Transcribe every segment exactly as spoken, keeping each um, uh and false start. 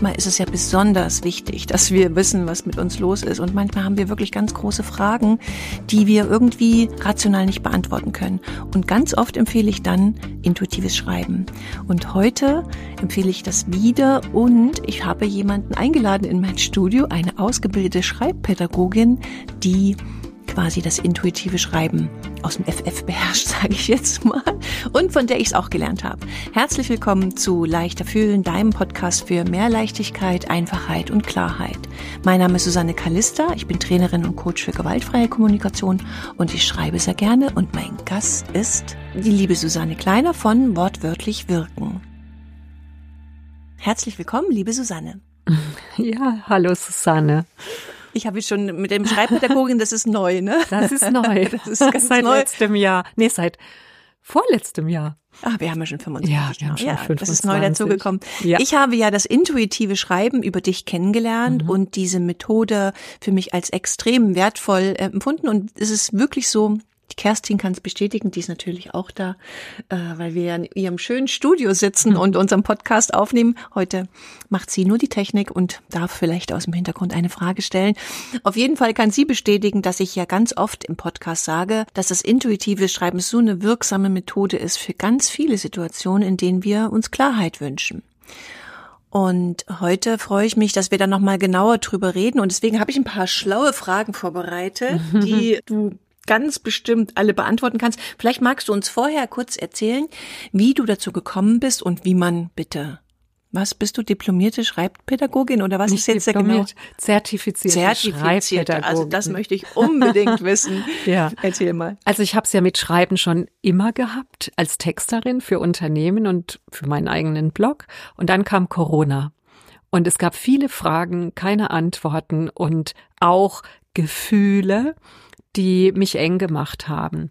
manchmal ist es ja besonders wichtig, dass wir wissen, was mit uns los ist. Und manchmal haben wir wirklich ganz große Fragen, die wir irgendwie rational nicht beantworten können. Und ganz oft empfehle ich dann intuitives Schreiben. Und heute empfehle ich das wieder. Und ich habe jemanden eingeladen in mein Studio, eine ausgebildete Schreibpädagogin, die quasi das intuitive Schreiben aus dem F F beherrscht, sage ich jetzt mal, und von der ich es auch gelernt habe. Herzlich willkommen zu Leichter Fühlen, deinem Podcast für mehr Leichtigkeit, Einfachheit und Klarheit. Mein Name ist Susanne Kallista, ich bin Trainerin und Coach für gewaltfreie Kommunikation und ich schreibe sehr gerne und mein Gast ist die liebe Susanne Kleiner von Wortwörtlich Wirken. Herzlich willkommen, liebe Susanne. Ja, hallo Susanne. Ich habe schon mit dem Schreibpädagogin, das ist neu, ne? Das ist neu. Das ist ganz seit neu. letztem Jahr. Nee, seit vorletztem Jahr. Ah, wir haben ja schon fünfundzwanzig. Ja, wir haben schon ja, fünfundzwanzig. Das ist neu dazugekommen. Ja. Ich habe ja das intuitive Schreiben über dich kennengelernt Mhm. und diese Methode für mich als extrem wertvoll äh, empfunden. Und es ist wirklich so, die Kerstin kann es bestätigen, die ist natürlich auch da, äh, weil wir ja in ihrem schönen Studio sitzen und unseren Podcast aufnehmen. Heute macht sie nur die Technik und darf vielleicht aus dem Hintergrund eine Frage stellen. Auf jeden Fall kann sie bestätigen, dass ich ja ganz oft im Podcast sage, dass das intuitive Schreiben so eine wirksame Methode ist für ganz viele Situationen, in denen wir uns Klarheit wünschen. Und heute freue ich mich, dass wir da nochmal genauer drüber reden. Und deswegen habe ich ein paar schlaue Fragen vorbereitet, die du ganz bestimmt alle beantworten kannst. Vielleicht magst du uns vorher kurz erzählen, wie du dazu gekommen bist und wie man bitte, was bist du, diplomierte Schreibpädagogin oder was Nicht ist jetzt der genau? Zertifizierte, Zertifizierte, Schreibpädagogin. also das möchte ich unbedingt wissen. Ja. Erzähl mal. Also ich habe es ja mit Schreiben schon immer gehabt, als Texterin für Unternehmen und für meinen eigenen Blog. Und dann kam Corona. Und es gab viele Fragen, keine Antworten und auch Gefühle, die mich eng gemacht haben.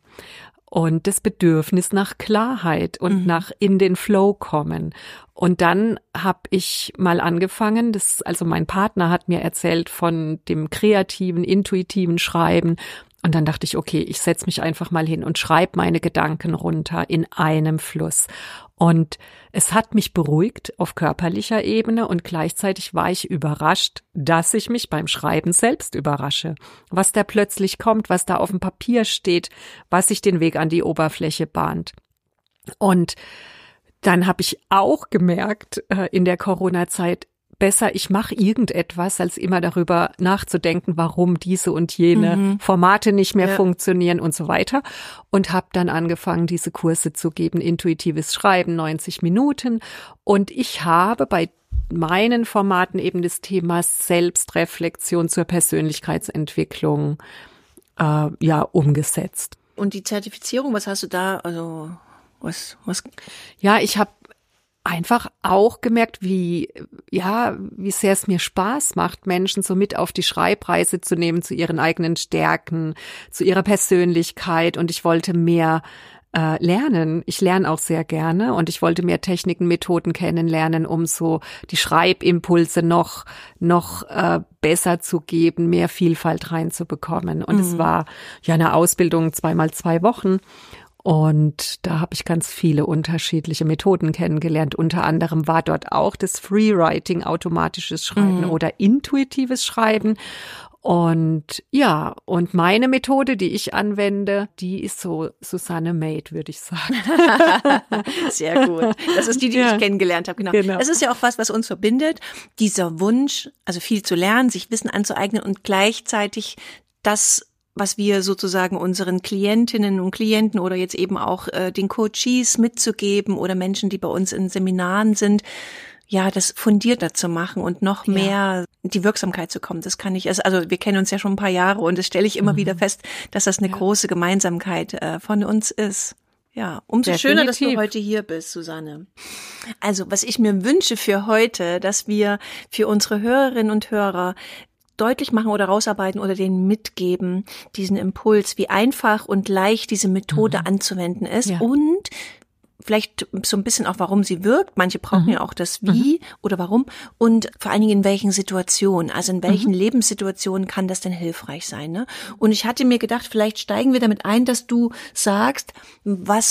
Und das Bedürfnis nach Klarheit und mhm. nach in den Flow kommen. Und dann habe ich mal angefangen, das, also mein Partner hat mir erzählt von dem kreativen, intuitiven Schreiben. Und dann dachte ich, okay, ich setze mich einfach mal hin und schreibe meine Gedanken runter in einem Fluss. Und es hat mich beruhigt auf körperlicher Ebene und gleichzeitig war ich überrascht, dass ich mich beim Schreiben selbst überrasche. Was da plötzlich kommt, was da auf dem Papier steht, was sich den Weg an die Oberfläche bahnt. Und dann habe ich auch gemerkt äh, in der Corona-Zeit, besser, ich mache irgendetwas, als immer darüber nachzudenken, warum diese und jene mhm. Formate nicht mehr ja. funktionieren und so weiter. Und habe dann angefangen, diese Kurse zu geben, intuitives Schreiben, neunzig Minuten. Und ich habe bei meinen Formaten eben das Thema Selbstreflexion zur Persönlichkeitsentwicklung äh, ja umgesetzt. Und die Zertifizierung, was hast du da, also was, was? Ja, ich habe einfach auch gemerkt, wie, ja, wie sehr es mir Spaß macht, Menschen so mit auf die Schreibreise zu nehmen, zu ihren eigenen Stärken, zu ihrer Persönlichkeit. Und ich wollte mehr äh, lernen. Ich lerne auch sehr gerne und ich wollte mehr Techniken, Methoden kennenlernen, um so die Schreibimpulse noch, noch äh, besser zu geben, mehr Vielfalt reinzubekommen. Und mhm. es war ja eine Ausbildung zweimal zwei Wochen. Und da habe ich ganz viele unterschiedliche Methoden kennengelernt. Unter anderem war dort auch das Freewriting, automatisches Schreiben mhm. oder intuitives Schreiben. Und ja, und meine Methode, die ich anwende, die ist so Susanne Made, würde ich sagen. Sehr gut. Das ist die, die ja. ich kennengelernt habe. Genau. genau. Es ist ja auch was, was uns verbindet. Dieser Wunsch, also viel zu lernen, sich Wissen anzueignen und gleichzeitig das, was wir sozusagen unseren Klientinnen und Klienten oder jetzt eben auch äh, den Coaches mitzugeben oder Menschen, die bei uns in Seminaren sind, ja, das fundierter zu machen und noch mehr ja. in die Wirksamkeit zu kommen. Das kann ich, also wir kennen uns ja schon ein paar Jahre und das stelle ich immer mhm. wieder fest, dass das eine ja. große Gemeinsamkeit äh, von uns ist. Ja, umso Definitiv. Schöner, dass du heute hier bist, Susanne. Also, was ich mir wünsche für heute, dass wir für unsere Hörerinnen und Hörer deutlich machen oder rausarbeiten oder denen mitgeben, diesen Impuls, wie einfach und leicht diese Methode mhm. anzuwenden ist ja. und vielleicht so ein bisschen auch, warum sie wirkt. Manche brauchen mhm. ja auch das Wie mhm. oder warum und vor allen Dingen in welchen Situationen, also in welchen mhm. Lebenssituationen kann das denn hilfreich sein, ne? Und ich hatte mir gedacht, vielleicht steigen wir damit ein, dass du sagst, was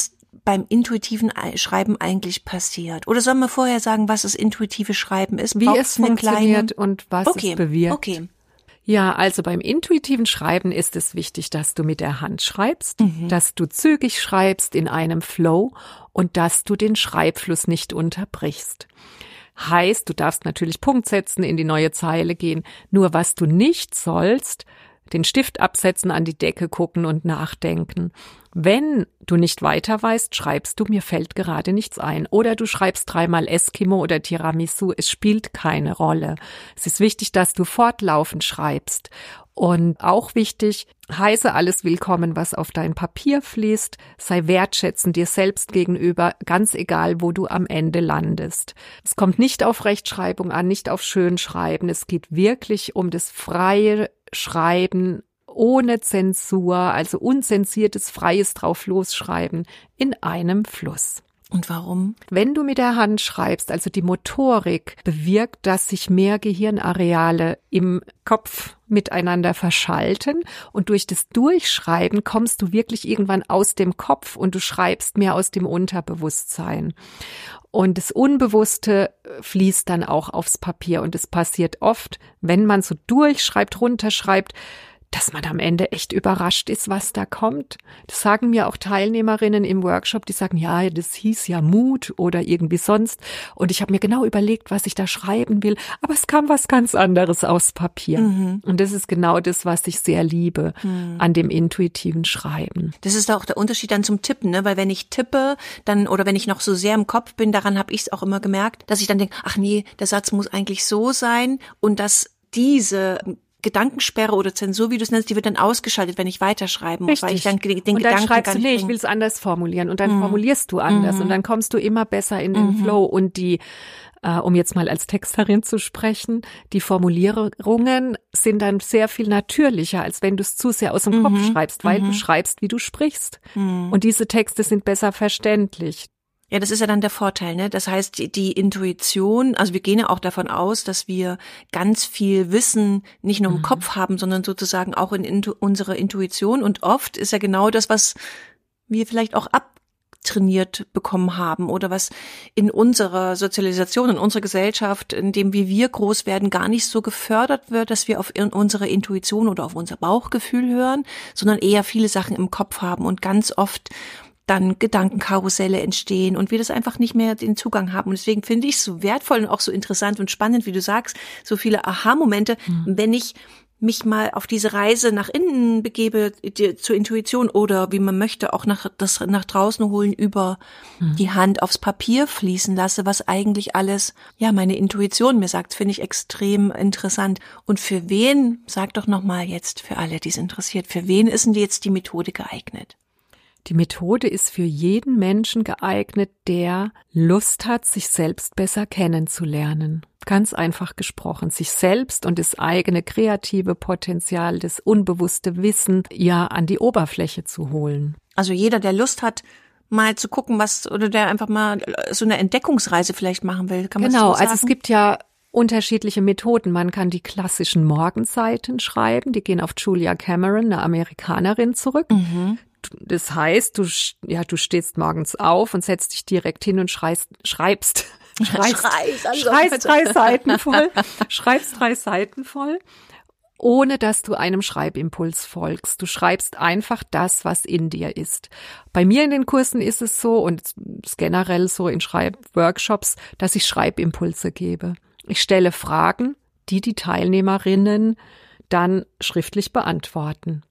beim intuitiven Schreiben eigentlich passiert? Oder sollen wir vorher sagen, was das intuitive Schreiben ist? Wie Braucht's es funktioniert kleine... und was okay. es bewirkt? Okay. Ja, also beim intuitiven Schreiben ist es wichtig, dass du mit der Hand schreibst, mhm. dass du zügig schreibst in einem Flow und dass du den Schreibfluss nicht unterbrichst. Heißt, du darfst natürlich Punkt setzen, in die neue Zeile gehen. Nur was du nicht sollst, den Stift absetzen, an die Decke gucken und nachdenken. Wenn du nicht weiter weißt, schreibst du, mir fällt gerade nichts ein. Oder du schreibst dreimal Eskimo oder Tiramisu, es spielt keine Rolle. Es ist wichtig, dass du fortlaufend schreibst. Und auch wichtig, heiße alles willkommen, was auf dein Papier fließt, sei wertschätzend dir selbst gegenüber, ganz egal, wo du am Ende landest. Es kommt nicht auf Rechtschreibung an, nicht auf Schönschreiben, es geht wirklich um das freie Schreiben ohne Zensur, also unzensiertes, freies drauf losschreiben in einem Fluss. Und warum? Wenn du mit der Hand schreibst, also die Motorik bewirkt, dass sich mehr Gehirnareale im Kopf miteinander verschalten und durch das Durchschreiben kommst du wirklich irgendwann aus dem Kopf und du schreibst mehr aus dem Unterbewusstsein. Und das Unbewusste fließt dann auch aufs Papier und es passiert oft, wenn man so durchschreibt, runterschreibt, dass man am Ende echt überrascht ist, was da kommt. Das sagen mir auch Teilnehmerinnen im Workshop, die sagen, ja, das hieß ja Mut oder irgendwie sonst. Und ich habe mir genau überlegt, was ich da schreiben will. Aber es kam was ganz anderes aus Papier. Mhm. Und das ist genau das, was ich sehr liebe mhm. an dem intuitiven Schreiben. Das ist auch der Unterschied dann zum Tippen, ne? Weil wenn ich tippe, dann oder wenn ich noch so sehr im Kopf bin, daran habe ich es auch immer gemerkt, dass ich dann denke, ach nee, der Satz muss eigentlich so sein und dass diese Gedankensperre oder Zensur, wie du es nennst, die wird dann ausgeschaltet, wenn ich weiterschreiben muss, weil ich dann den und dann Gedanken schreibst gar du, nicht nee, bringen. Ich will es anders formulieren und dann mhm. formulierst du anders mhm. und dann kommst du immer besser in den mhm. Flow und die, äh, um jetzt mal als Texterin zu sprechen, die Formulierungen sind dann sehr viel natürlicher, als wenn du es zu sehr aus dem mhm. Kopf schreibst, weil mhm. du schreibst, wie du sprichst mhm. und diese Texte sind besser verständlich. Ja, das ist ja dann der Vorteil, ne? Das heißt, die, die Intuition, also wir gehen ja auch davon aus, dass wir ganz viel Wissen nicht nur im mhm. Kopf haben, sondern sozusagen auch in intu- unserer Intuition. Und oft ist ja genau das, was wir vielleicht auch abtrainiert bekommen haben oder was in unserer Sozialisation, in unserer Gesellschaft, in dem wie wir groß werden, gar nicht so gefördert wird, dass wir auf unsere Intuition oder auf unser Bauchgefühl hören, sondern eher viele Sachen im Kopf haben und ganz oft dann Gedankenkarusselle entstehen und wir das einfach nicht mehr den Zugang haben. Und deswegen finde ich es so wertvoll und auch so interessant und spannend, wie du sagst, so viele Aha-Momente, mhm. wenn ich mich mal auf diese Reise nach innen begebe, die, zur Intuition oder wie man möchte, auch nach, das nach draußen holen, über mhm. die Hand aufs Papier fließen lasse, was eigentlich alles, ja, meine Intuition mir sagt, finde ich extrem interessant. Und für wen, sag doch nochmal jetzt für alle, die es interessiert, für wen ist denn jetzt die Methode geeignet? Die Methode ist für jeden Menschen geeignet, der Lust hat, sich selbst besser kennenzulernen. Ganz einfach gesprochen, sich selbst und das eigene kreative Potenzial, das unbewusste Wissen ja an die Oberfläche zu holen. Also jeder, der Lust hat, mal zu gucken, was, oder der einfach mal so eine Entdeckungsreise vielleicht machen will, kann man genau, so sagen? Also es gibt ja unterschiedliche Methoden. Man kann die klassischen Morgenseiten schreiben, die gehen auf Julia Cameron, eine Amerikanerin, zurück. Mhm. Das heißt, du, ja, du stehst morgens auf und setzt dich direkt hin und schreist, schreibst, schreist, schreist, also schreist drei Seiten voll, schreibst drei Seiten voll, ohne dass du einem Schreibimpuls folgst. Du schreibst einfach das, was in dir ist. Bei mir in den Kursen ist es so und es ist generell so in Schreibworkshops, dass ich Schreibimpulse gebe. Ich stelle Fragen, die die Teilnehmerinnen dann schriftlich beantworten.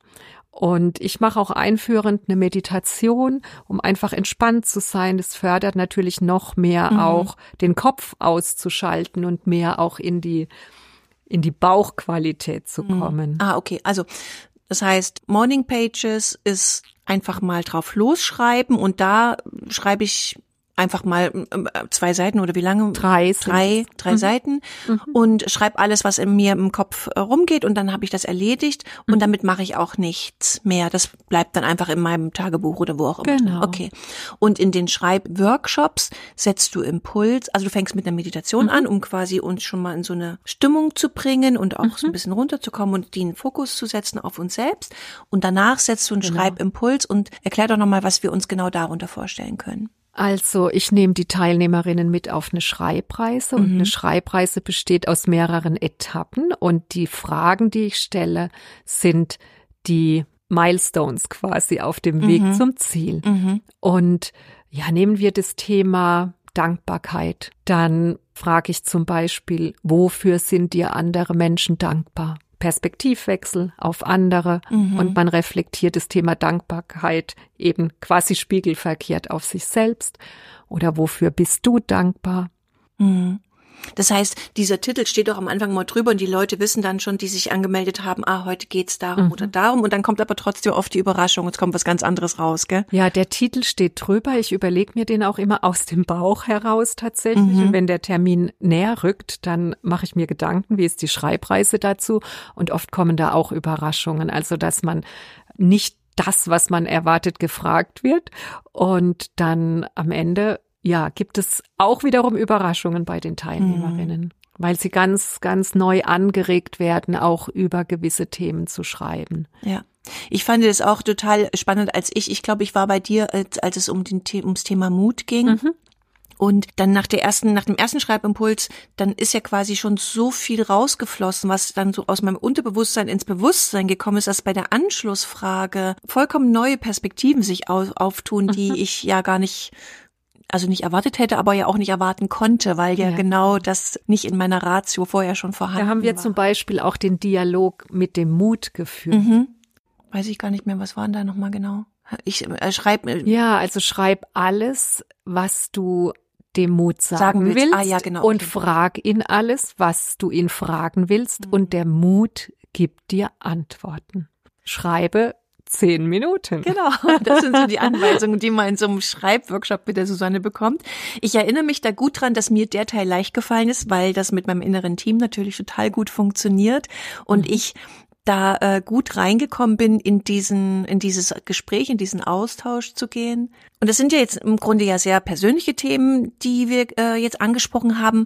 Und ich mache auch einführend eine Meditation, um einfach entspannt zu sein. Das fördert natürlich noch mehr mhm. auch den Kopf auszuschalten und mehr auch in die in die Bauchqualität zu kommen. Mhm. Ah, okay. Also das heißt, Morning Pages ist einfach mal drauf losschreiben und da schreibe ich einfach mal zwei Seiten oder wie lange? Drei. Drei, drei mhm. Seiten mhm. und schreibe alles, was in mir im Kopf rumgeht und dann habe ich das erledigt und mhm. damit mache ich auch nichts mehr. Das bleibt dann einfach in meinem Tagebuch oder wo auch immer. Genau. Okay. Und in den Schreibworkshops setzt du Impuls, also du fängst mit einer Meditation mhm. an, um quasi uns schon mal in so eine Stimmung zu bringen und auch mhm. so ein bisschen runterzukommen und den Fokus zu setzen auf uns selbst. Und danach setzt du einen genau. Schreibimpuls und erklär doch nochmal, was wir uns genau darunter vorstellen können. Also ich nehme die Teilnehmerinnen mit auf eine Schreibreise und mhm. eine Schreibreise besteht aus mehreren Etappen und die Fragen, die ich stelle, sind die Milestones quasi auf dem Weg mhm. zum Ziel. Mhm. Und ja, nehmen wir das Thema Dankbarkeit, dann frage ich zum Beispiel, wofür sind dir andere Menschen dankbar? Perspektivwechsel auf andere mhm. und man reflektiert das Thema Dankbarkeit eben quasi spiegelverkehrt auf sich selbst. Oder wofür bist du dankbar? Mhm. Das heißt, dieser Titel steht doch am Anfang mal drüber und die Leute wissen dann schon, die sich angemeldet haben, ah, heute geht's darum mhm. oder darum und dann kommt aber trotzdem oft die Überraschung, es kommt was ganz anderes raus, gell? Ja, der Titel steht drüber, ich überlege mir den auch immer aus dem Bauch heraus tatsächlich mhm. und wenn der Termin näher rückt, dann mache ich mir Gedanken, wie ist die Schreibreise dazu und oft kommen da auch Überraschungen, also dass man nicht das, was man erwartet, gefragt wird und dann am Ende ja, gibt es auch wiederum Überraschungen bei den Teilnehmerinnen, mhm. weil sie ganz, ganz neu angeregt werden, auch über gewisse Themen zu schreiben. Ja, ich fand das auch total spannend, als ich, ich glaube, ich war bei dir, als, als es um den, ums Thema Mut ging. Mhm. Und dann nach der ersten, nach dem ersten Schreibimpuls, dann ist ja quasi schon so viel rausgeflossen, was dann so aus meinem Unterbewusstsein ins Bewusstsein gekommen ist, dass bei der Anschlussfrage vollkommen neue Perspektiven sich auftun, die mhm. ich ja gar nicht also nicht erwartet hätte, aber ja auch nicht erwarten konnte, weil ja, ja genau das nicht in meiner Ratio vorher schon vorhanden war. Da haben wir war. zum Beispiel auch den Dialog mit dem Mut geführt. Mhm. Weiß ich gar nicht mehr, was war denn da nochmal genau? Ich äh, schreibe. Ja, also schreib alles, was du dem Mut sagen, sagen willst, willst ah, ja, genau, und okay. frag ihn alles, was du ihn fragen willst mhm. und der Mut gibt dir Antworten. Schreibe Zehn Minuten. Genau, das sind so die Anweisungen, die man in so einem Schreibworkshop mit der Susanne bekommt. Ich erinnere mich da gut dran, dass mir der Teil leicht gefallen ist, weil das mit meinem inneren Team natürlich total gut funktioniert und mhm. ich da äh, gut reingekommen bin, in diesen, in dieses Gespräch, in diesen Austausch zu gehen. Und das sind ja jetzt im Grunde ja sehr persönliche Themen, die wir äh, jetzt angesprochen haben.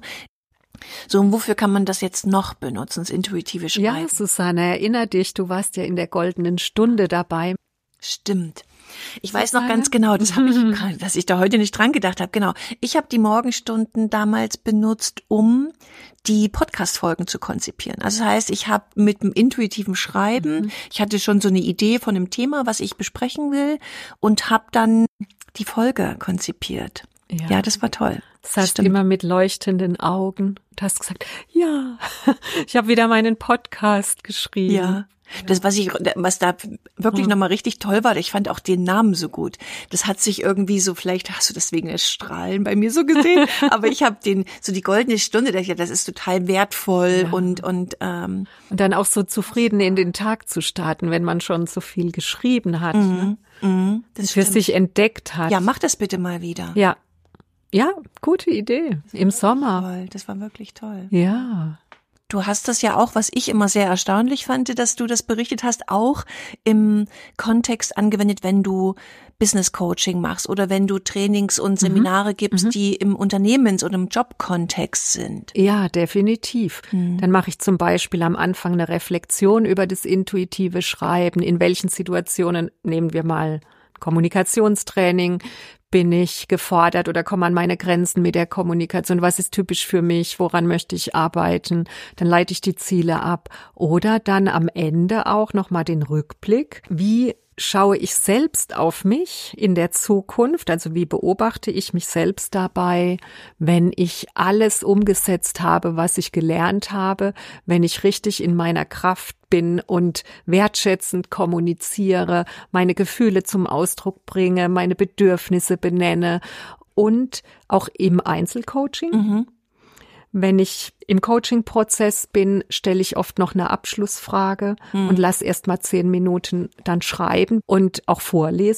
So, und wofür kann man das jetzt noch benutzen, das intuitive Schreiben? Ja, Susanne, erinner dich, du warst ja in der goldenen Stunde dabei. Stimmt. Ich Susanne? weiß noch ganz genau, das habe ich, dass ich da heute nicht dran gedacht habe. Genau. Ich habe die Morgenstunden damals benutzt, um die Podcast-Folgen zu konzipieren. Also das heißt, ich habe mit dem intuitiven Schreiben, mhm. ich hatte schon so eine Idee von einem Thema, was ich besprechen will und habe dann die Folge konzipiert. Ja, ja das war toll. Das heißt immer mit leuchtenden Augen. Du hast gesagt, ja, ich habe wieder meinen Podcast geschrieben. Ja, das, was ich, was da wirklich oh. nochmal richtig toll war, ich fand auch den Namen so gut. Das hat sich irgendwie so, vielleicht hast du deswegen das Strahlen bei mir so gesehen, aber ich habe den, so die goldene Stunde, das ist total wertvoll ja. und, und, ähm. Und dann auch so zufrieden in den Tag zu starten, wenn man schon so viel geschrieben hat, mhm. ne? Mhm. Das für sich entdeckt hat. Ja, mach das bitte mal wieder. Ja. Ja, gute Idee. Im Sommer. Toll, das war wirklich toll. Ja. Du hast das ja auch, was ich immer sehr erstaunlich fand, dass du das berichtet hast, auch im Kontext angewendet, wenn du Business Coaching machst oder wenn du Trainings und Seminare mhm. gibst, mhm. die im Unternehmens- oder im Jobkontext sind. Ja, definitiv. Mhm. Dann mache ich zum Beispiel am Anfang eine Reflexion über das intuitive Schreiben. In welchen Situationen, nehmen wir mal Kommunikationstraining, bin ich gefordert oder komme an meine Grenzen mit der Kommunikation? Was ist typisch für mich? Woran möchte ich arbeiten? Dann leite ich die Ziele ab. Oder dann am Ende auch nochmal den Rückblick. Wie schaue ich selbst auf mich in der Zukunft? Also wie beobachte ich mich selbst dabei, wenn ich alles umgesetzt habe, was ich gelernt habe, wenn ich richtig in meiner Kraft bin und wertschätzend kommuniziere, meine Gefühle zum Ausdruck bringe, meine Bedürfnisse benenne und auch im Einzelcoaching. Mhm. Wenn ich im Coaching-Prozess bin, stelle ich oft noch eine Abschlussfrage mhm. und lasse erst mal zehn Minuten dann schreiben und auch vorlesen.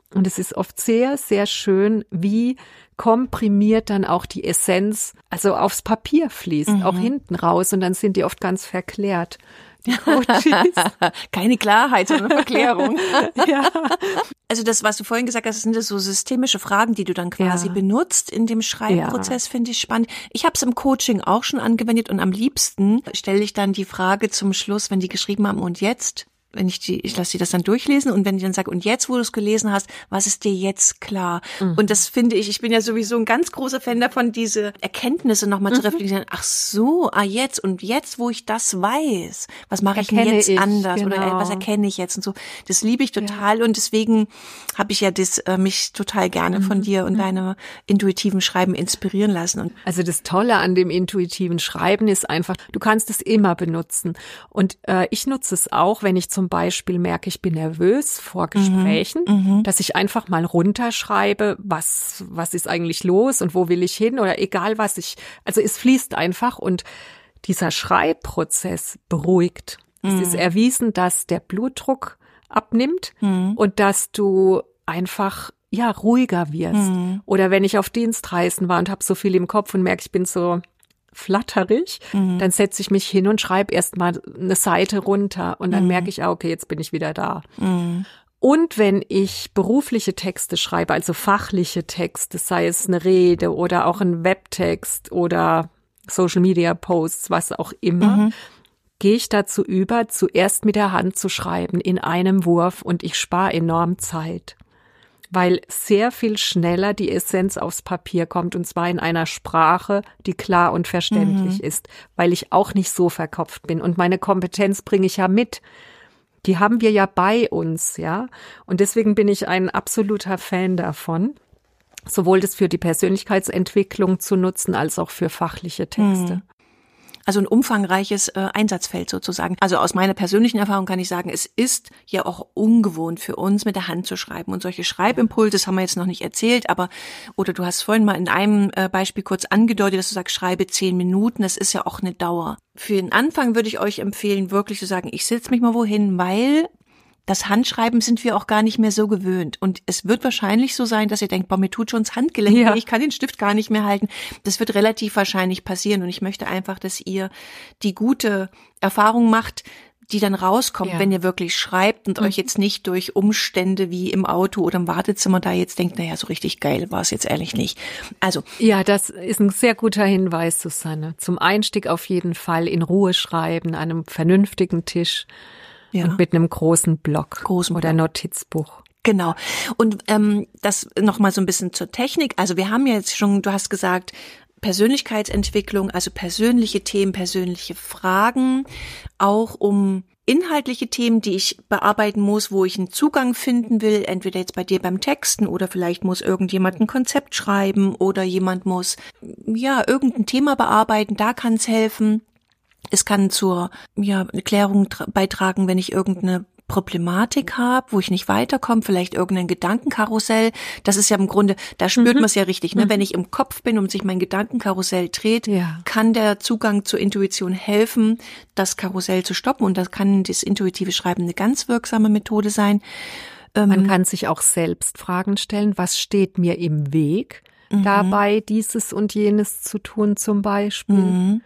Und es ist oft sehr, sehr schön, wie komprimiert dann auch die Essenz, also aufs Papier fließt, mhm. auch hinten raus. Und dann sind die oft ganz verklärt, die Coaches. Keine Klarheit, sondern Verklärung. Ja. Also das, was du vorhin gesagt hast, sind das so systemische Fragen, die du dann quasi ja. benutzt in dem Schreibprozess, ja. finde ich spannend. Ich habe es im Coaching auch schon angewendet und am liebsten stelle ich dann die Frage zum Schluss, wenn die geschrieben haben, und jetzt? Wenn ich die, ich lasse sie das dann durchlesen und wenn die dann sagt, und jetzt, wo du es gelesen hast, was ist dir jetzt klar? Mhm. Und das finde ich, ich bin ja sowieso ein ganz großer Fan davon, diese Erkenntnisse nochmal mhm. zu reflektieren. Ach so, ah jetzt und jetzt, wo ich das weiß, was mache ich denn jetzt ich, anders genau. oder was erkenne ich jetzt und so. Das liebe ich total ja. und deswegen habe ich ja das äh, mich total gerne mhm. von dir und mhm. deinem intuitiven Schreiben inspirieren lassen. Und also das Tolle an dem intuitiven Schreiben ist einfach, du kannst es immer benutzen und äh, ich nutze es auch, wenn ich zum Zum Beispiel merke, ich bin nervös vor Gesprächen, mhm, dass ich einfach mal runterschreibe, was, was ist eigentlich los und wo will ich hin oder egal was ich, also es fließt einfach und dieser Schreibprozess beruhigt. Mhm. Es ist erwiesen, dass der Blutdruck abnimmt mhm. und dass du einfach ja ruhiger wirst. Mhm. Oder wenn ich auf Dienstreisen war und habe so viel im Kopf und merke, ich bin so flatterig, mhm. dann setze ich mich hin und schreibe erst mal eine Seite runter und dann mhm. merke ich, ah, okay, jetzt bin ich wieder da. Mhm. Und wenn ich berufliche Texte schreibe, also fachliche Texte, sei es eine Rede oder auch ein Webtext oder Social Media Posts, was auch immer, mhm. gehe ich dazu über, zuerst mit der Hand zu schreiben in einem Wurf und ich spare enorm Zeit. Weil sehr viel schneller die Essenz aufs Papier kommt und zwar in einer Sprache, die klar und verständlich mhm. ist, weil ich auch nicht so verkopft bin und meine Kompetenz bringe ich ja mit. Die haben wir ja bei uns, ja. Und deswegen bin ich ein absoluter Fan davon, sowohl das für die Persönlichkeitsentwicklung zu nutzen, als auch für fachliche Texte. Mhm. Also ein umfangreiches äh, Einsatzfeld sozusagen. Also aus meiner persönlichen Erfahrung kann ich sagen, es ist ja auch ungewohnt für uns, mit der Hand zu schreiben. Und solche Schreibimpulse, das haben wir jetzt noch nicht erzählt, aber, oder du hast vorhin mal in einem äh, Beispiel kurz angedeutet, dass du sagst, schreibe zehn Minuten, das ist ja auch eine Dauer. Für den Anfang würde ich euch empfehlen, wirklich zu sagen, ich setze mich mal wohin, weil das Handschreiben sind wir auch gar nicht mehr so gewöhnt. Und es wird wahrscheinlich so sein, dass ihr denkt, boah, mir tut schon das Handgelenk weh, ja. ich kann den Stift gar nicht mehr halten. Das wird relativ wahrscheinlich passieren. Und ich möchte einfach, dass ihr die gute Erfahrung macht, die dann rauskommt, ja. wenn ihr wirklich schreibt und mhm. euch jetzt nicht durch Umstände wie im Auto oder im Wartezimmer da jetzt denkt, naja, so richtig geil war es jetzt ehrlich nicht. Also ja, das ist ein sehr guter Hinweis, Susanne. Zum Einstieg auf jeden Fall in Ruhe schreiben, an einem vernünftigen Tisch. Ja. Und mit einem großen Block großen oder Block. Notizbuch. Genau. Und ähm, das nochmal so ein bisschen zur Technik. Also wir haben ja jetzt schon, du hast gesagt, Persönlichkeitsentwicklung, also persönliche Themen, persönliche Fragen, auch um inhaltliche Themen, die ich bearbeiten muss, wo ich einen Zugang finden will, entweder jetzt bei dir beim Texten oder vielleicht muss irgendjemand ein Konzept schreiben oder jemand muss ja irgendein Thema bearbeiten, da kann es helfen. Es kann zur ja, Klärung tra- beitragen, wenn ich irgendeine Problematik habe, wo ich nicht weiterkomme, vielleicht irgendein Gedankenkarussell. Das ist ja im Grunde, da spürt mhm. man es ja richtig, ne? Mhm. Wenn ich im Kopf bin und sich mein Gedankenkarussell dreht, ja. kann der Zugang zur Intuition helfen, das Karussell zu stoppen. Und das kann das intuitive Schreiben eine ganz wirksame Methode sein. Man ähm, kann sich auch selbst Fragen stellen, was steht mir im Weg, mhm. dabei dieses und jenes zu tun zum Beispiel. Mhm.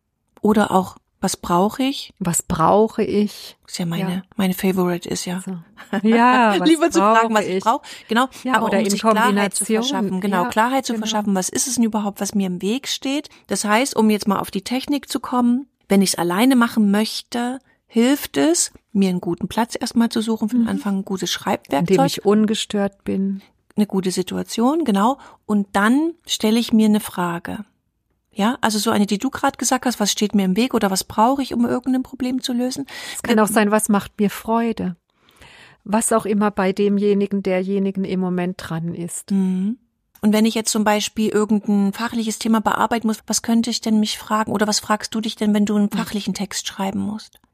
Oder auch, was brauche ich? Was brauche ich? Ist ja meine, ja. meine Favorite ist ja. So. Ja, was lieber zu fragen, was ich, ich brauche. Genau. Ja, aber oder um in sich Kombination. Klarheit zu verschaffen. Genau, ja, Klarheit zu genau. verschaffen. Was ist es denn überhaupt, was mir im Weg steht? Das heißt, um jetzt mal auf die Technik zu kommen, wenn ich es alleine machen möchte, hilft es, mir einen guten Platz erstmal zu suchen, für den Anfang ein gutes Schreibwerkzeug. Indem ich ungestört bin. Eine gute Situation, genau. Und dann stelle ich mir eine Frage. Ja, also so eine, die du gerade gesagt hast, was steht mir im Weg oder was brauche ich, um irgendein Problem zu lösen? Es kann auch sein, was macht mir Freude? Was auch immer bei demjenigen, derjenigen im Moment dran ist. Mhm. Und wenn ich jetzt zum Beispiel irgendein fachliches Thema bearbeiten muss, was könnte ich denn mich fragen? Oder was fragst du dich denn, wenn du einen fachlichen Text schreiben musst?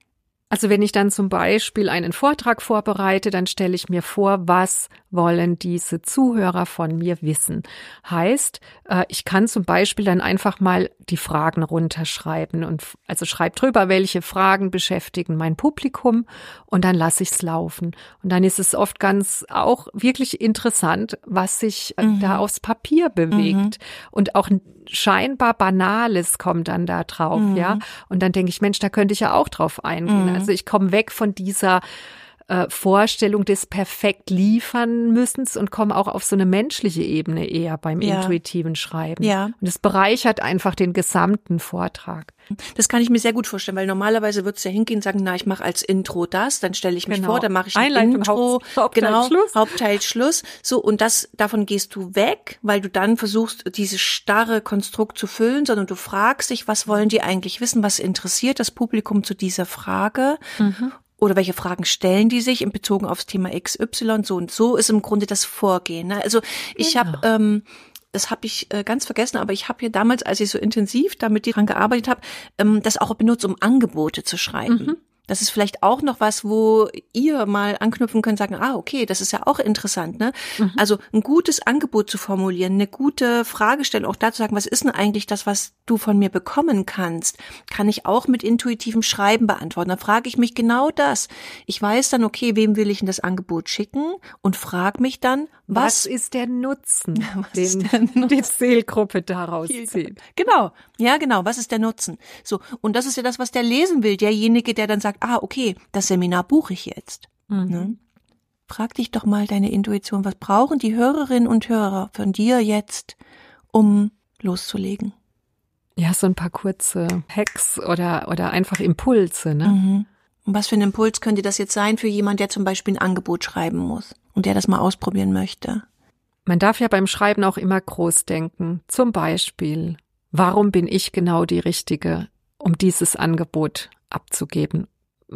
Also wenn ich dann zum Beispiel einen Vortrag vorbereite, dann stelle ich mir vor, was wollen diese Zuhörer von mir wissen. Heißt, ich kann zum Beispiel dann einfach mal die Fragen runterschreiben und also schreibe drüber, welche Fragen beschäftigen mein Publikum und dann lasse ich es laufen. Und dann ist es oft ganz auch wirklich interessant, was sich mhm. da aufs Papier bewegt. Mhm. Und auch scheinbar Banales kommt dann da drauf, mhm. ja. Und dann denke ich, Mensch, da könnte ich ja auch drauf eingehen. Mhm. Also ich komme weg von dieser äh, Vorstellung des perfekt liefern müssens und komme auch auf so eine menschliche Ebene eher beim ja. intuitiven Schreiben. Ja. Und es bereichert einfach den gesamten Vortrag. Das kann ich mir sehr gut vorstellen, weil normalerweise würdest du ja hingehen und sagen, na, ich mache als Intro das, dann stelle ich mich genau. vor, dann mache ich ein Einleitung, Intro, Haupt, Hauptteil, genau, Schluss. Hauptteil, Schluss. So, und das, davon gehst du weg, weil du dann versuchst, dieses starre Konstrukt zu füllen, sondern du fragst dich, was wollen die eigentlich wissen, was interessiert das Publikum zu dieser Frage? Mhm. Oder welche Fragen stellen die sich in Bezug aufs Thema X Y? So und so ist im Grunde das Vorgehen. Ne? Also ich genau. habe, ähm, das habe ich äh, ganz vergessen, aber ich habe hier damals, als ich so intensiv damit dran gearbeitet habe, ähm, das auch benutzt, um Angebote zu schreiben. Mhm. Das ist vielleicht auch noch was, wo ihr mal anknüpfen könnt, sagen, ah, okay, das ist ja auch interessant, ne? Mhm. Also ein gutes Angebot zu formulieren, eine gute Fragestellung, auch dazu sagen, was ist denn eigentlich das, was du von mir bekommen kannst, kann ich auch mit intuitivem Schreiben beantworten. Dann frage ich mich genau das. Ich weiß dann, okay, wem will ich denn das Angebot schicken und frage mich dann, was, was ist der Nutzen, was den der Nutzen? Die Zielgruppe daraus zieht. Genau, ja genau, was ist der Nutzen? So, und das ist ja das, was der lesen will, derjenige, der dann sagt, ah, okay, das Seminar buche ich jetzt. Mhm. Ne? Frag dich doch mal deine Intuition, was brauchen die Hörerinnen und Hörer von dir jetzt, um loszulegen? Ja, so ein paar kurze Hacks oder oder einfach Impulse, ne? Mhm. Und was für ein Impuls könnte das jetzt sein für jemand, der zum Beispiel ein Angebot schreiben muss und der das mal ausprobieren möchte? Man darf ja beim Schreiben auch immer groß denken. Zum Beispiel, warum bin ich genau die Richtige, um dieses Angebot abzugeben?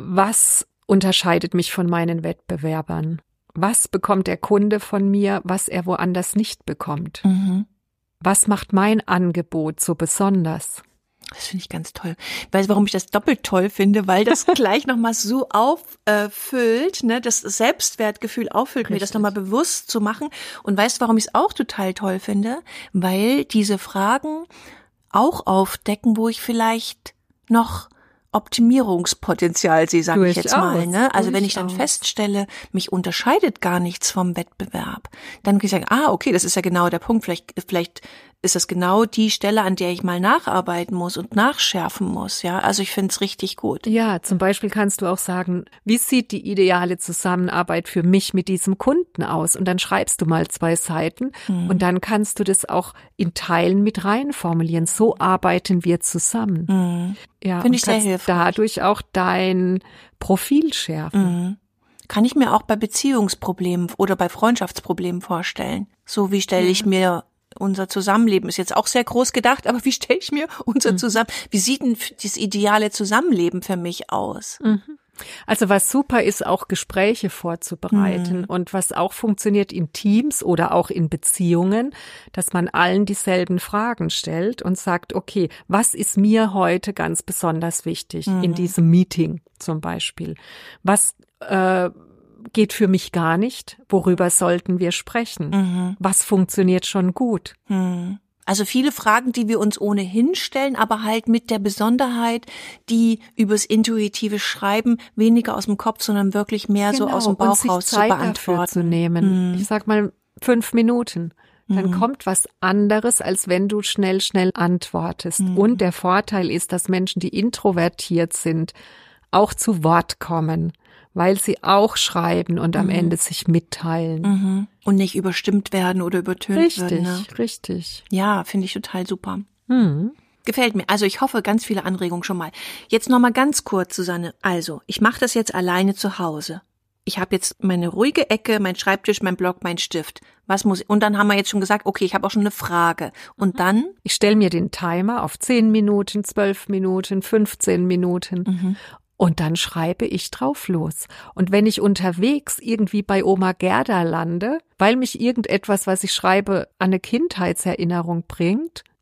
Was unterscheidet mich von meinen Wettbewerbern? Was bekommt der Kunde von mir, was er woanders nicht bekommt? Mhm. Was macht mein Angebot so besonders? Das finde ich ganz toll. Weißt du, warum ich das doppelt toll finde? Weil das gleich nochmal so auffüllt, ne, das Selbstwertgefühl auffüllt, Richtig. Mir das nochmal bewusst zu machen. Und weißt du, warum ich es auch total toll finde? Weil diese Fragen auch aufdecken, wo ich vielleicht noch Optimierungspotenzial sehe, sage ich jetzt mal. Ne? Also wenn ich dann feststelle, mich unterscheidet gar nichts vom Wettbewerb, dann kann ich sagen, ah, okay, das ist ja genau der Punkt. Vielleicht, vielleicht ist das genau die Stelle, an der ich mal nacharbeiten muss und nachschärfen muss. Ja, also ich finde es richtig gut. Ja, zum Beispiel kannst du auch sagen, wie sieht die ideale Zusammenarbeit für mich mit diesem Kunden aus? Und dann schreibst du mal zwei Seiten mhm. und dann kannst du das auch in Teilen mit rein formulieren. So arbeiten wir zusammen. Mhm. Ja, finde ich sehr hilfreich. Dadurch auch dein Profil schärfen. Mhm. Kann ich mir auch bei Beziehungsproblemen oder bei Freundschaftsproblemen vorstellen. So wie stelle ich mir unser Zusammenleben, ist jetzt auch sehr groß gedacht, aber wie stelle ich mir unser Zusammen, wie sieht denn das ideale Zusammenleben für mich aus? Mhm. Also was super ist, auch Gespräche vorzubereiten mhm. und was auch funktioniert in Teams oder auch in Beziehungen, dass man allen dieselben Fragen stellt und sagt, okay, was ist mir heute ganz besonders wichtig mhm. in diesem Meeting zum Beispiel? Was äh, geht für mich gar nicht? Worüber sollten wir sprechen? Mhm. Was funktioniert schon gut? Mhm. Also viele Fragen, die wir uns ohnehin stellen, aber halt mit der Besonderheit, die übers intuitive Schreiben weniger aus dem Kopf, sondern wirklich mehr genau, so aus dem Bauch raus zu beantworten. Dafür zu nehmen. Mhm. Ich sag mal fünf Minuten. Dann mhm. kommt was anderes, als wenn du schnell, schnell antwortest. Mhm. Und der Vorteil ist, dass Menschen, die introvertiert sind, auch zu Wort kommen, weil sie auch schreiben und am mhm. Ende sich mitteilen. Mhm. Und nicht überstimmt werden oder übertönt richtig, werden. Richtig, ne? richtig. Ja, finde ich total super. Mhm. Gefällt mir. Also ich hoffe, ganz viele Anregungen schon mal. Jetzt nochmal ganz kurz, Susanne. Also, ich mache das jetzt alleine zu Hause. Ich habe jetzt meine ruhige Ecke, mein Schreibtisch, mein Block, mein Stift. Was muss ich? Und dann haben wir jetzt schon gesagt, okay, ich habe auch schon eine Frage. Und dann? Ich stelle mir den Timer auf zehn Minuten, zwölf Minuten, fünfzehn Minuten. Mhm. Und dann schreibe ich drauf los. Und wenn ich unterwegs irgendwie bei Oma Gerda lande, weil mich irgendetwas, was ich schreibe, an eine Kindheitserinnerung bringt,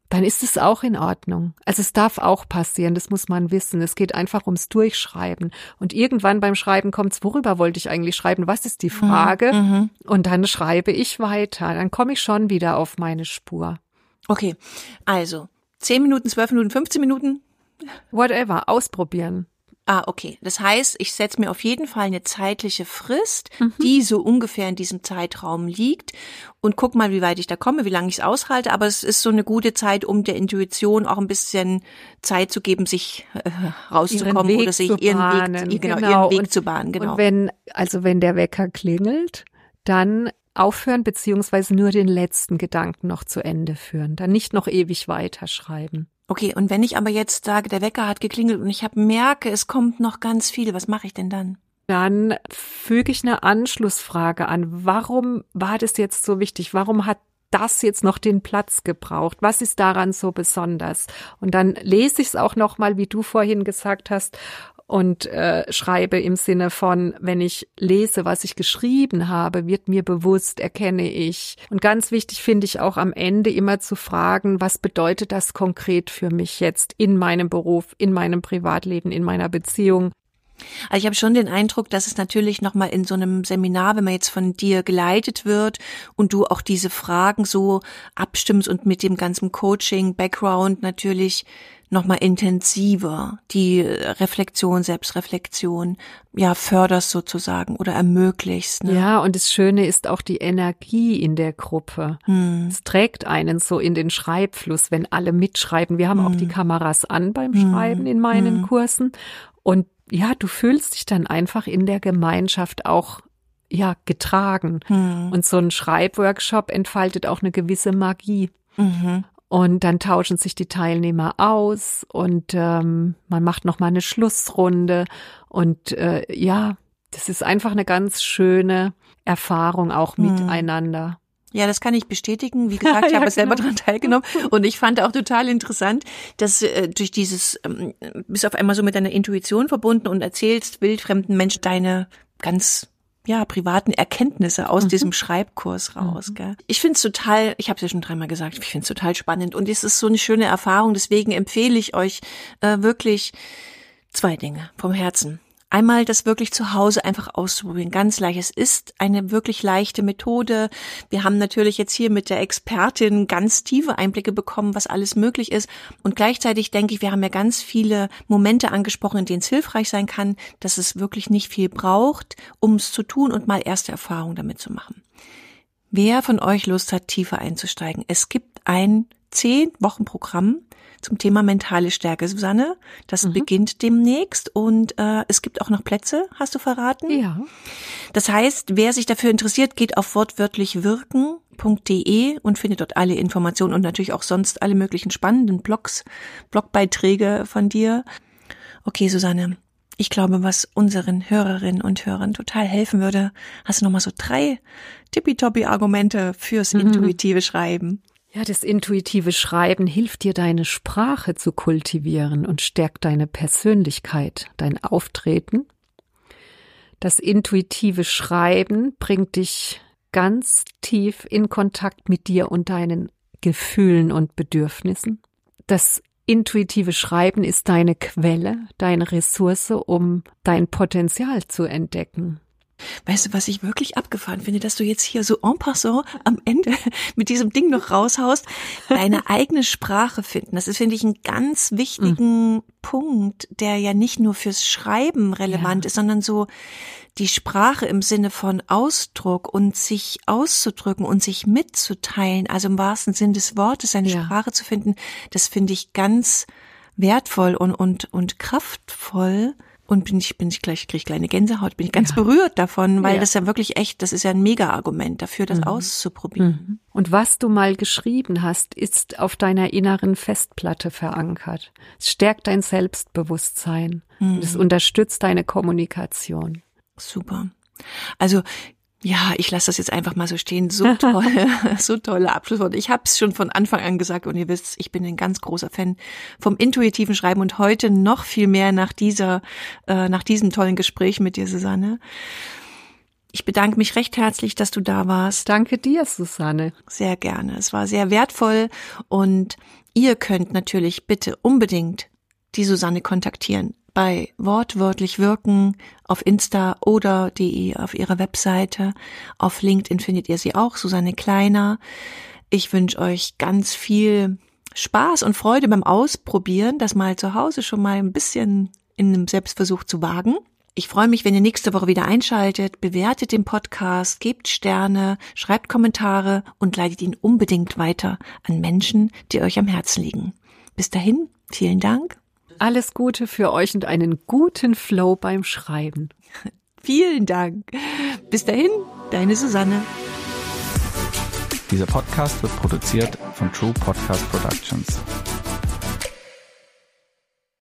dann ist es auch in Ordnung. Also es darf auch passieren, das muss man wissen. Es geht einfach ums Durchschreiben. Und irgendwann beim Schreiben kommt's, worüber wollte ich eigentlich schreiben? Was ist die Frage? Mhm. Und dann schreibe ich weiter. Dann komme ich schon wieder auf meine Spur. Okay, also zehn Minuten, zwölf Minuten, fünfzehn Minuten? Whatever, ausprobieren. Ah, okay. Das heißt, ich setze mir auf jeden Fall eine zeitliche Frist, mhm. die so ungefähr in diesem Zeitraum liegt und guck mal, wie weit ich da komme, wie lange ich es aushalte. Aber es ist so eine gute Zeit, um der Intuition auch ein bisschen Zeit zu geben, sich äh, rauszukommen oder sich ihren Weg, genau, genau. ihren Weg und, zu bahnen. Genau. Und wenn, also wenn der Wecker klingelt, dann aufhören beziehungsweise nur den letzten Gedanken noch zu Ende führen. Dann nicht noch ewig weiterschreiben. Okay, und wenn ich aber jetzt sage, der Wecker hat geklingelt und ich hab, merke, es kommt noch ganz viel, was mache ich denn dann? Dann füge ich eine Anschlussfrage an. Warum war das jetzt so wichtig? Warum hat das jetzt noch den Platz gebraucht? Was ist daran so besonders? Und dann lese ich es auch noch mal, wie du vorhin gesagt hast, und äh, schreibe im Sinne von, wenn ich lese, was ich geschrieben habe, wird mir bewusst, erkenne ich. Und ganz wichtig finde ich auch am Ende immer zu fragen, was bedeutet das konkret für mich jetzt in meinem Beruf, in meinem Privatleben, in meiner Beziehung? Also ich habe schon den Eindruck, dass es natürlich nochmal in so einem Seminar, wenn man jetzt von dir geleitet wird und du auch diese Fragen so abstimmst und mit dem ganzen Coaching-Background natürlich nochmal intensiver die Reflexion, Selbstreflexion, ja, förderst sozusagen oder ermöglichst. Ne? Ja, und das Schöne ist auch die Energie in der Gruppe. Hm. Es trägt einen so in den Schreibfluss, wenn alle mitschreiben. Wir haben hm. auch die Kameras an beim hm. Schreiben in meinen hm. Kursen. Und ja, du fühlst dich dann einfach in der Gemeinschaft auch ja getragen. Hm. Und so ein Schreibworkshop entfaltet auch eine gewisse Magie. Mhm. Und dann tauschen sich die Teilnehmer aus und ähm, man macht noch mal eine Schlussrunde. Und äh, ja, das ist einfach eine ganz schöne Erfahrung auch hm. miteinander. Ja, das kann ich bestätigen. Wie gesagt, ich ja, habe selber genau. daran teilgenommen und ich fand auch total interessant, dass äh, durch dieses, ähm, bist auf einmal so mit deiner Intuition verbunden und erzählst wildfremden Menschen deine ganz ja, privaten Erkenntnisse aus mhm. diesem Schreibkurs raus. Mhm. Gell? Ich finde es total, ich habe es ja schon dreimal gesagt, ich finde es total spannend und es ist so eine schöne Erfahrung, deswegen empfehle ich euch äh, wirklich zwei Dinge vom Herzen. Einmal das wirklich zu Hause einfach auszuprobieren, ganz leicht. Es ist eine wirklich leichte Methode. Wir haben natürlich jetzt hier mit der Expertin ganz tiefe Einblicke bekommen, was alles möglich ist. Und gleichzeitig denke ich, wir haben ja ganz viele Momente angesprochen, in denen es hilfreich sein kann, dass es wirklich nicht viel braucht, um es zu tun und mal erste Erfahrungen damit zu machen. Wer von euch Lust hat, tiefer einzusteigen? Es gibt ein zehn Wochen Programm zum Thema mentale Stärke, Susanne. Das mhm. beginnt demnächst und äh, es gibt auch noch Plätze, hast du verraten? Ja. Das heißt, wer sich dafür interessiert, geht auf wortwörtlich wirken punkt de und findet dort alle Informationen und natürlich auch sonst alle möglichen spannenden Blogs, Blogbeiträge von dir. Okay, Susanne, ich glaube, was unseren Hörerinnen und Hörern total helfen würde, hast du noch mal so drei tippitoppi-Argumente fürs mhm. intuitive Schreiben? Ja, das intuitive Schreiben hilft dir, deine Sprache zu kultivieren und stärkt deine Persönlichkeit, dein Auftreten. Das intuitive Schreiben bringt dich ganz tief in Kontakt mit dir und deinen Gefühlen und Bedürfnissen. Das intuitive Schreiben ist deine Quelle, deine Ressource, um dein Potenzial zu entdecken. Weißt du, was ich wirklich abgefahren finde, dass du jetzt hier so en passant am Ende mit diesem Ding noch raushaust, deine eigene Sprache finden. Das ist, finde ich, einen ganz wichtigen mhm. Punkt, der ja nicht nur fürs Schreiben relevant ja. ist, sondern so die Sprache im Sinne von Ausdruck und sich auszudrücken und sich mitzuteilen, also im wahrsten Sinn des Wortes seine ja. Sprache zu finden, das finde ich ganz wertvoll und, und, und kraftvoll. Und bin ich, bin ich gleich, kriege ich kleine Gänsehaut, bin ich ganz ja. berührt davon, weil ja. das ja wirklich echt, das ist ja ein Mega-Argument dafür, das mhm. auszuprobieren. Und was du mal geschrieben hast, ist auf deiner inneren Festplatte verankert. Es stärkt dein Selbstbewusstsein mhm. und es unterstützt deine Kommunikation. Super. Also, ja, ich lasse das jetzt einfach mal so stehen. So tolle, so tolle Abschlussworte. Ich habe es schon von Anfang an gesagt und ihr wisst, ich bin ein ganz großer Fan vom intuitiven Schreiben und heute noch viel mehr nach dieser, äh, nach diesem tollen Gespräch mit dir, Susanne. Ich bedanke mich recht herzlich, dass du da warst. Danke dir, Susanne. Sehr gerne. Es war sehr wertvoll und Ihr könnt natürlich bitte unbedingt die Susanne kontaktieren bei Wortwörtlich Wirken auf Insta oder de auf ihrer Webseite. Auf LinkedIn findet ihr sie auch, Susanne Kleiner. Ich wünsche euch ganz viel Spaß und Freude beim Ausprobieren, das mal zu Hause schon mal ein bisschen in einem Selbstversuch zu wagen. Ich freue mich, wenn ihr nächste Woche wieder einschaltet, bewertet den Podcast, gebt Sterne, schreibt Kommentare und leitet ihn unbedingt weiter an Menschen, die euch am Herzen liegen. Bis dahin, vielen Dank. Alles Gute für euch und einen guten Flow beim Schreiben. Vielen Dank. Bis dahin, deine Susanne. Dieser Podcast wird produziert von True Podcast Productions.